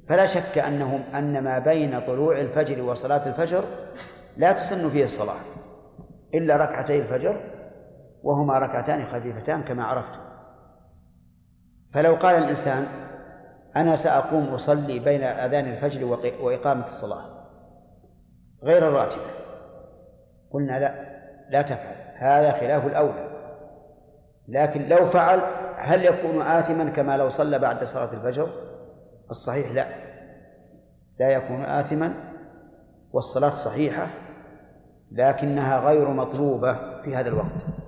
فلا شك أن ما بين طلوع الفجر وصلاة الفجر لا تسن فيه الصلاة إلا ركعتي الفجر، وهما ركعتان خفيفتان كما عرفت. فلو قال الإنسان أنا سأقوم أصلي بين أذان الفجر وإقامة الصلاة غير الراتبة، قلنا لا تفعل، هذا خلاف الأولى. لكن لو فعل هل يكون آثما كما لو صلى بعد صلاة الفجر؟ الصحيح لا يكون آثما، والصلاة صحيحة، لكنها غير مطلوبة في هذا الوقت.